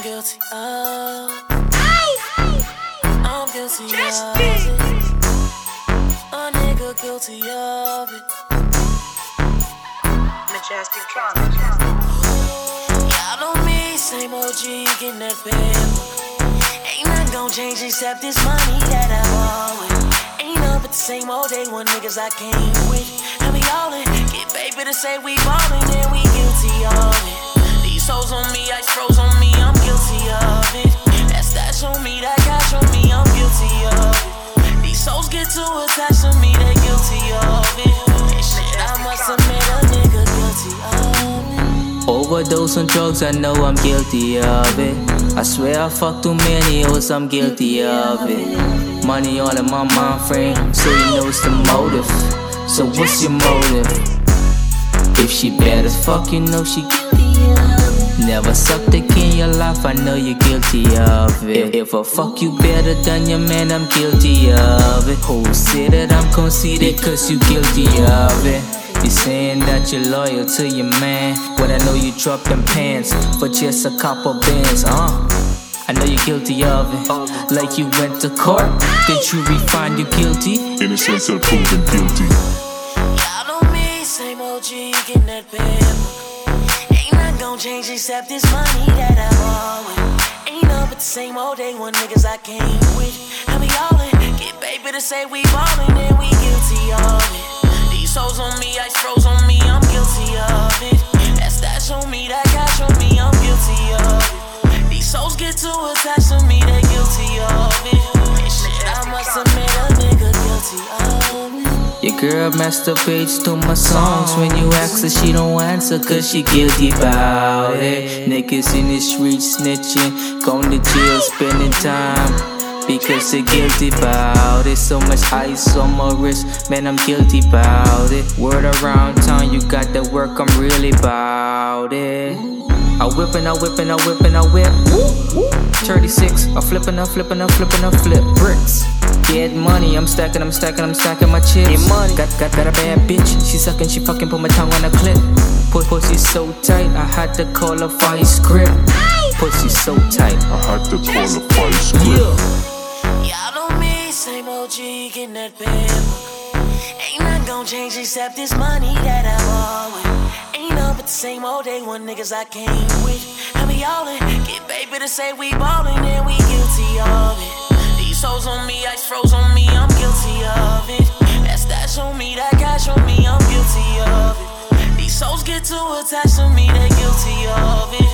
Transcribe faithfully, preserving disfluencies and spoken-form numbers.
guilty of. I'm guilty of it. A nigga guilty of it. Majestic Drama. Y'all know me, same O G, getting that paper. Ain't nothing gon' change except this money that I bought with. Ain't nothing but the same old day one niggas I came with. And we all in, get baby to say we ballin', and we guilty of it. These hoes on me, ice froze on me, I'm guilty of it. That stash on me, that cash on me, I'm guilty of it. These hoes get too attached to me, they guilty of it. And shit, I must admit a nigga guilty of it. Overdose on drugs, I know I'm guilty of it. I swear I fucked too many hoes, I'm guilty of it. Money all in my mind frame, so you know it's the motive. So what's your motive? If she bad as fuck, you know she guilty of it. Never sucked a kid in your life, I know you're guilty of it. If I fuck you better than your man, I'm guilty of it. Who say that I'm conceited, cause you guilty of it. You saying that you're loyal to your man, when I know you dropped them pants for just a couple bands, uh I know you're guilty of it. Like you went to court, did you re-find you guilty? Innocent till proven guilty. Y'all know me, same O G, getting that paper. Ain't nothing gon' change except this money that I bought with. Ain't nothing but the same old day one niggas I came with. And we all in, get baby to say we ballin', and we guilty of it. These hoes on me, ice froze on me, I'm guilty of it. That stash on me, that cash on me, I'm guilty of it. These hoes get too attached to me, they guilty of it. And shit, I must admit a nigga guilty of it. Your girl masturbates to my songs. When you ask her, she don't answer, cause she guilty about it. Niggas in the streets snitching, going to jail, spending time because they're guilty about it. So much ice on my wrist, man, I'm guilty about it. Word around town, you got the work, I'm really about it. I whippin', I whippin', I whippin', I whip. thirty-six, I flippin', I flippin', I flippin', I flip bricks. Get money, I'm stacking, I'm stacking, I'm stacking my chips. Get money. Got, got, got a bad bitch, she suckin', she fucking put my tongue on a clip. Put pussy so tight, I had to call a vice grip. Pussy so tight, I had to call a vice grip. Yeah. Y'all know me, same O G, getting that paper. Ain't nothing gon' change except this money that I bought with. Ain't nothing but the same old day one niggas I came with. And we all in, get baby to say we ballin', and we guilty of it. These hoes on me, ice froze on me, I'm guilty of it. That stash on me, that cash on me, I'm guilty of it. These hoes get too attached to me, they guilty of it.